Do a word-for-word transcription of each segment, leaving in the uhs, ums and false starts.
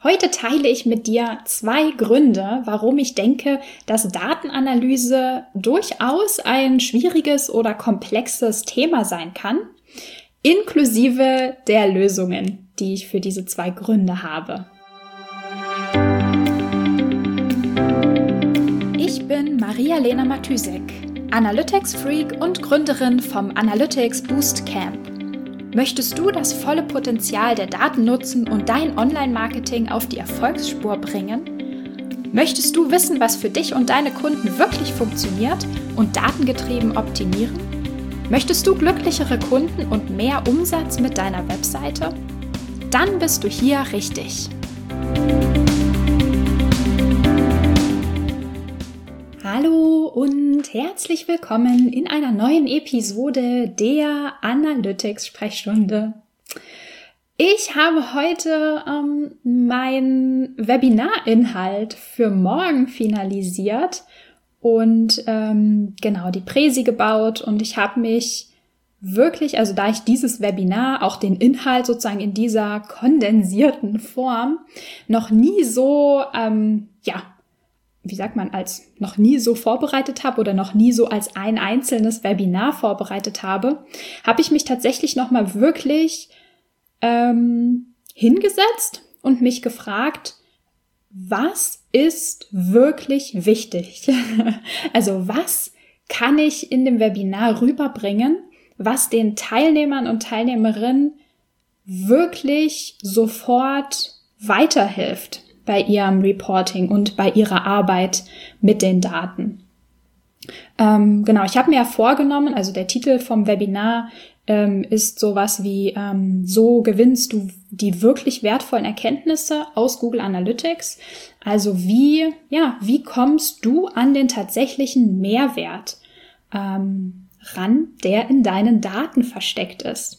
Heute teile ich mit dir zwei Gründe, warum ich denke, dass Datenanalyse durchaus ein schwieriges oder komplexes Thema sein kann, inklusive der Lösungen, die ich für diese zwei Gründe habe. Ich bin Maria-Lena Matysek, Analytics-Freak und Gründerin vom Analytics Boost Camp. Möchtest du das volle Potenzial der Daten nutzen und dein Online-Marketing auf die Erfolgsspur bringen? Möchtest du wissen, was für dich und deine Kunden wirklich funktioniert und datengetrieben optimieren? Möchtest du glücklichere Kunden und mehr Umsatz mit deiner Webseite? Dann bist du hier richtig. Hallo und herzlich willkommen in einer neuen Episode der Analytics-Sprechstunde. Ich habe heute ähm, meinen Webinarinhalt für morgen finalisiert und ähm, genau die Präsi gebaut und ich habe mich wirklich, also da ich dieses Webinar, auch den Inhalt sozusagen in dieser kondensierten Form noch nie so, ähm, ja, wie sagt man, als noch nie so vorbereitet habe oder noch nie so als ein einzelnes Webinar vorbereitet habe, habe ich mich tatsächlich nochmal wirklich ähm, hingesetzt und mich gefragt, was ist wirklich wichtig? Also was kann ich in dem Webinar rüberbringen, was den Teilnehmern und Teilnehmerinnen wirklich sofort weiterhilft bei ihrem Reporting und bei ihrer Arbeit mit den Daten. Ähm, genau, ich habe mir ja vorgenommen, also der Titel vom Webinar ähm, ist sowas wie ähm, so gewinnst du die wirklich wertvollen Erkenntnisse aus Google Analytics. Also wie, ja, wie kommst du an den tatsächlichen Mehrwert ähm, ran, der in deinen Daten versteckt ist?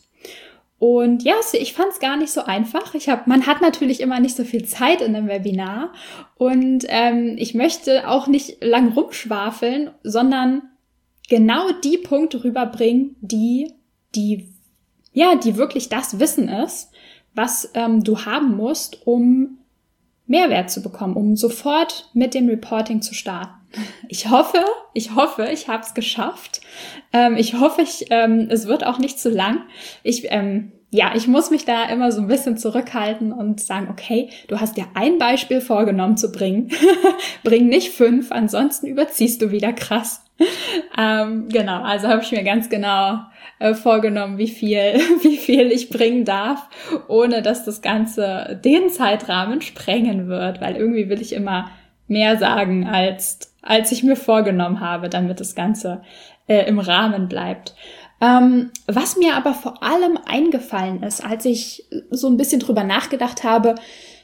Und ja, ich fand es gar nicht so einfach. Ich hab, man hat natürlich immer nicht so viel Zeit in einem Webinar und ähm, ich möchte auch nicht lang rumschwafeln, sondern genau die Punkte rüberbringen, die, die, ja, die wirklich das Wissen ist, was ähm, du haben musst, um Mehrwert zu bekommen, um sofort mit dem Reporting zu starten. Ich hoffe, ich hoffe, ich habe es geschafft. Ähm, ich hoffe, ich, ähm, es wird auch nicht zu lang. Ich, ähm, ja, ich muss mich da immer so ein bisschen zurückhalten und sagen, okay, du hast dir ein Beispiel vorgenommen zu bringen. Bring nicht fünf, ansonsten überziehst du wieder krass. Ähm, genau, also habe ich mir ganz genau äh, vorgenommen, wie viel, wie viel ich bringen darf, ohne dass das Ganze den Zeitrahmen sprengen wird, weil irgendwie will ich immer mehr sagen, als, als ich mir vorgenommen habe, damit das Ganze äh, im Rahmen bleibt. Ähm, was mir aber vor allem eingefallen ist, als ich so ein bisschen drüber nachgedacht habe,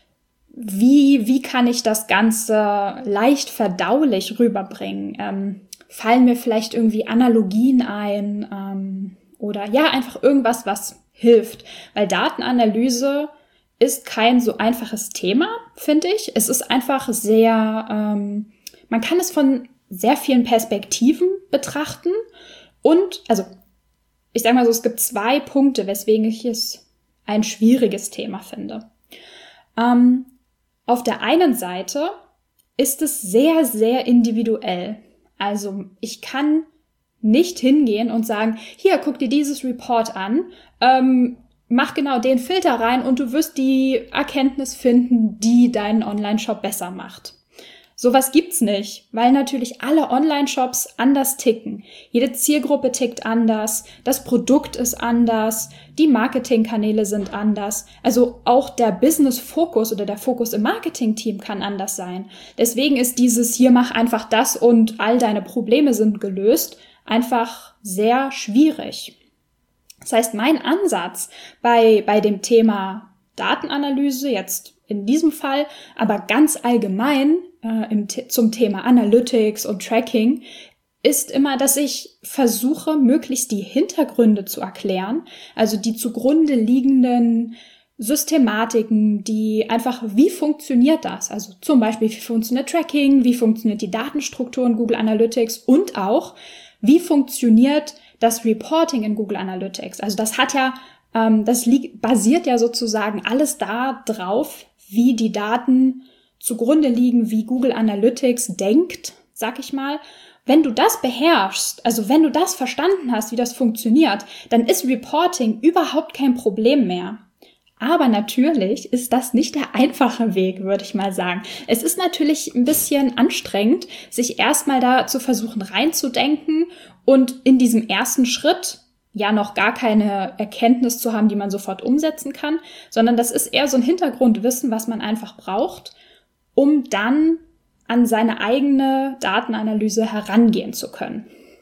wie, wie kann ich das Ganze leicht verdaulich rüberbringen? Ähm, fallen mir vielleicht irgendwie Analogien ein ähm, oder ja, einfach irgendwas, was hilft. Weil Datenanalyse ist kein so einfaches Thema, finde ich. Es ist einfach sehr, ähm, man kann es von sehr vielen Perspektiven betrachten und, also ich sage mal so, es gibt zwei Punkte, weswegen ich es ein schwieriges Thema finde. Ähm, auf der einen Seite ist es sehr, sehr individuell. Also ich kann nicht hingehen und sagen, hier, guck dir dieses Report an, ähm, mach genau den Filter rein und du wirst die Erkenntnis finden, die deinen Online-Shop besser macht. Sowas gibt's nicht, weil natürlich alle Online-Shops anders ticken. Jede Zielgruppe tickt anders, das Produkt ist anders, die Marketingkanäle sind anders. Also auch der Business-Fokus oder der Fokus im Marketing-Team kann anders sein. Deswegen ist dieses hier mach einfach das und all deine Probleme sind gelöst einfach sehr schwierig. Das heißt, mein Ansatz bei, bei dem Thema Datenanalyse, jetzt in diesem Fall, aber ganz allgemein äh, im, zum Thema Analytics und Tracking, ist immer, dass ich versuche, möglichst die Hintergründe zu erklären, also die zugrunde liegenden Systematiken, die einfach, wie funktioniert das? Also zum Beispiel, wie funktioniert Tracking, wie funktioniert die Datenstruktur in Google Analytics und auch, wie funktioniert das Reporting in Google Analytics. Also das hat ja, ähm, das liegt, basiert ja sozusagen alles da drauf, wie die Daten zugrunde liegen, wie Google Analytics denkt, sag ich mal. Wenn du das beherrschst, also wenn du das verstanden hast, wie das funktioniert, dann ist Reporting überhaupt kein Problem mehr. Aber natürlich ist das nicht der einfache Weg, würde ich mal sagen. Es ist natürlich ein bisschen anstrengend, sich erstmal da zu versuchen reinzudenken und in diesem ersten Schritt ja noch gar keine Erkenntnis zu haben, die man sofort umsetzen kann, sondern das ist eher so ein Hintergrundwissen, was man einfach braucht, um dann an seine eigene Datenanalyse herangehen zu können.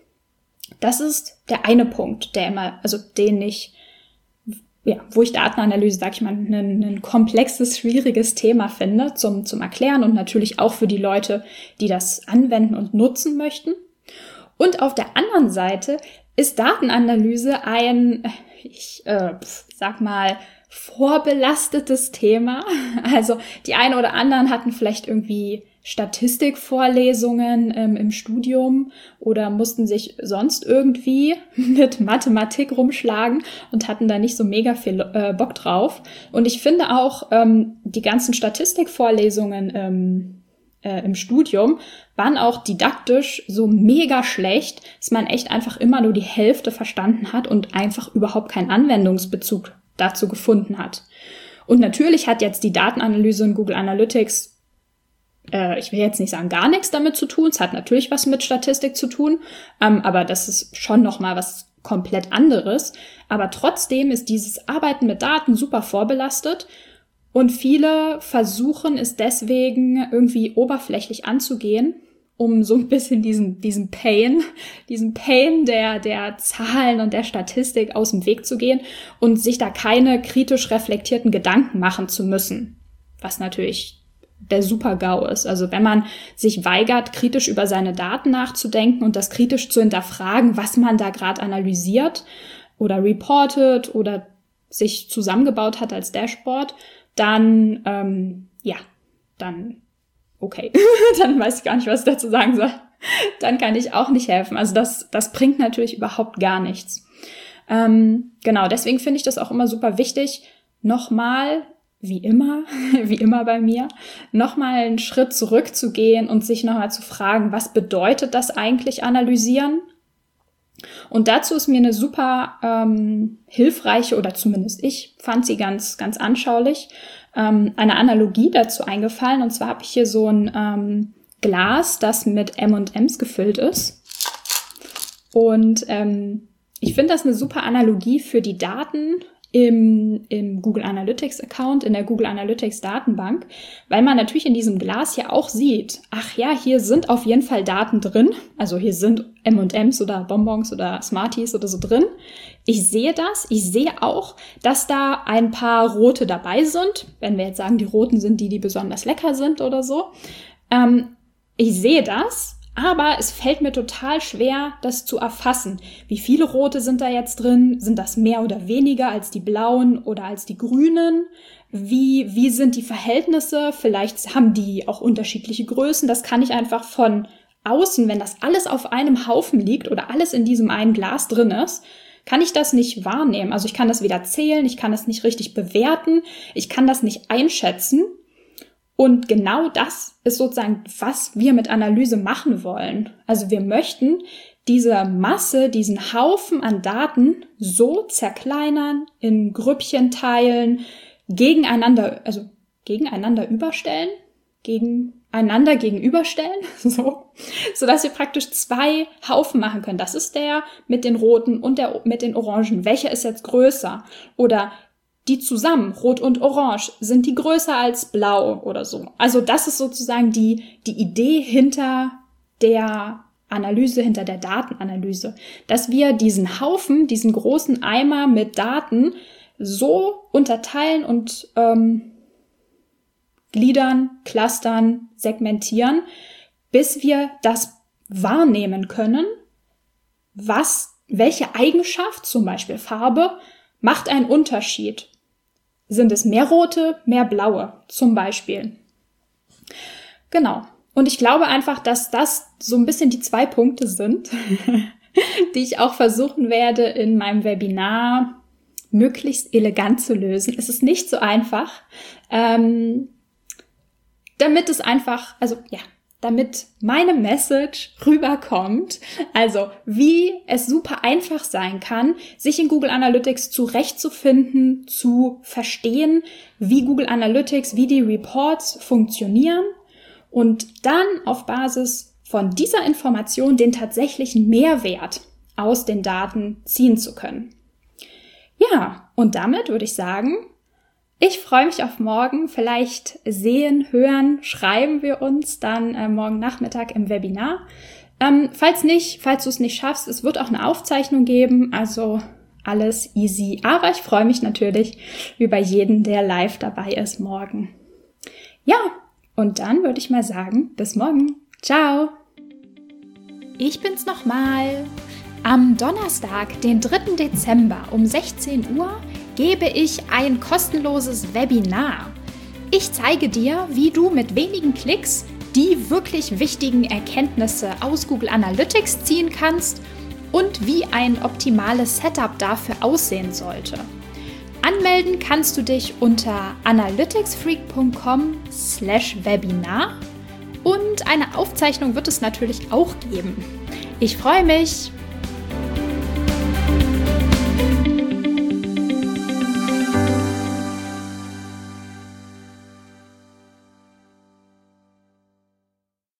Das ist der eine Punkt, der immer, also den ich, ja, wo ich Datenanalyse, sag ich mal, ein, ein komplexes, schwieriges Thema finde zum, zum Erklären und natürlich auch für die Leute, die das anwenden und nutzen möchten. Und auf der anderen Seite ist Datenanalyse ein, ich äh, sag mal, vorbelastetes Thema. Also die einen oder anderen hatten vielleicht irgendwie Statistikvorlesungen ähm, im Studium oder mussten sich sonst irgendwie mit Mathematik rumschlagen und hatten da nicht so mega viel äh, Bock drauf. Und ich finde auch, ähm, die ganzen Statistikvorlesungen ähm, äh, im Studium waren auch didaktisch so mega schlecht, dass man echt einfach immer nur die Hälfte verstanden hat und einfach überhaupt keinen Anwendungsbezug dazu gefunden hat. Und natürlich hat jetzt die Datenanalyse in Google Analytics, äh, ich will jetzt nicht sagen, gar nichts damit zu tun. Es hat natürlich was mit Statistik zu tun, ähm, aber das ist schon nochmal was komplett anderes. Aber trotzdem ist dieses Arbeiten mit Daten super vorbelastet und viele versuchen es deswegen irgendwie oberflächlich anzugehen, um so ein bisschen diesen, diesen Pain, diesen Pain der, der Zahlen und der Statistik aus dem Weg zu gehen und sich da keine kritisch reflektierten Gedanken machen zu müssen. Was natürlich der Super-GAU ist. Also wenn man sich weigert, kritisch über seine Daten nachzudenken und das kritisch zu hinterfragen, was man da gerade analysiert oder reportet oder sich zusammengebaut hat als Dashboard, dann, ähm, ja, dann okay, dann weiß ich gar nicht, was ich dazu sagen soll. Dann kann ich auch nicht helfen. Also das, das bringt natürlich überhaupt gar nichts. Ähm, genau, deswegen finde ich das auch immer super wichtig, nochmal, wie immer, wie immer bei mir, nochmal einen Schritt zurückzugehen und sich nochmal zu fragen, was bedeutet das eigentlich analysieren? Und dazu ist mir eine super ähm, hilfreiche, oder zumindest ich fand sie ganz, ganz anschaulich, ähm, eine Analogie dazu eingefallen. Und zwar habe ich hier so ein ähm, Glas, das mit M und M's gefüllt ist. Und ähm, ich finde das eine super Analogie für die Daten im, im Google Analytics Account, in der Google Analytics Datenbank, weil man natürlich in diesem Glas ja auch sieht, ach ja, hier sind auf jeden Fall Daten drin, also hier sind M und M's oder Bonbons oder Smarties oder so drin. Ich sehe das, ich sehe auch, dass da ein paar rote dabei sind, wenn wir jetzt sagen, die roten sind die, die besonders lecker sind oder so. Ähm, ich sehe das. Aber es fällt mir total schwer, das zu erfassen. Wie viele rote sind da jetzt drin? Sind das mehr oder weniger als die blauen oder als die grünen? Wie, wie sind die Verhältnisse? Vielleicht haben die auch unterschiedliche Größen. Das kann ich einfach von außen, wenn das alles auf einem Haufen liegt oder alles in diesem einen Glas drin ist, kann ich das nicht wahrnehmen. Also ich kann das weder zählen, ich kann das nicht richtig bewerten, ich kann das nicht einschätzen. Und genau das ist sozusagen, was wir mit Analyse machen wollen. Also wir möchten diese Masse, diesen Haufen an Daten so zerkleinern, in Grüppchen teilen, gegeneinander, also gegeneinander überstellen, gegeneinander gegenüberstellen, so, sodass wir praktisch zwei Haufen machen können. Das ist der mit den roten und der mit den orangen. Welcher ist jetzt größer? Oder die zusammen, rot und orange, sind die größer als blau oder so. Also das ist sozusagen die, die Idee hinter der Analyse, hinter der Datenanalyse. Dass wir diesen Haufen, diesen großen Eimer mit Daten so unterteilen und ähm, gliedern, clustern, segmentieren, bis wir das wahrnehmen können, was, welche Eigenschaft, zum Beispiel Farbe, macht einen Unterschied. Sind es mehr rote, mehr blaue, zum Beispiel. Genau. Und ich glaube einfach, dass das so ein bisschen die zwei Punkte sind, die ich auch versuchen werde, in meinem Webinar möglichst elegant zu lösen. Es ist nicht so einfach. Ähm, damit es einfach, also ja, damit meine Message rüberkommt, also wie es super einfach sein kann, sich in Google Analytics zurechtzufinden, zu verstehen, wie Google Analytics, wie die Reports funktionieren und dann auf Basis von dieser Information den tatsächlichen Mehrwert aus den Daten ziehen zu können. Ja, und damit würde ich sagen, ich freue mich auf morgen. Vielleicht sehen, hören, schreiben wir uns dann äh, morgen Nachmittag im Webinar. Ähm, falls nicht, falls du es nicht schaffst, es wird auch eine Aufzeichnung geben, also alles easy. Aber ich freue mich natürlich über jeden, der live dabei ist morgen. Ja, und dann würde ich mal sagen, bis morgen. Ciao! Ich bin's nochmal. Am Donnerstag, den dritten Dezember um sechzehn Uhr, gebe ich ein kostenloses Webinar. Ich zeige dir, wie du mit wenigen Klicks die wirklich wichtigen Erkenntnisse aus Google Analytics ziehen kannst und wie ein optimales Setup dafür aussehen sollte. Anmelden kannst du dich unter analyticsfreak punkt com slash webinar und eine Aufzeichnung wird es natürlich auch geben. Ich freue mich!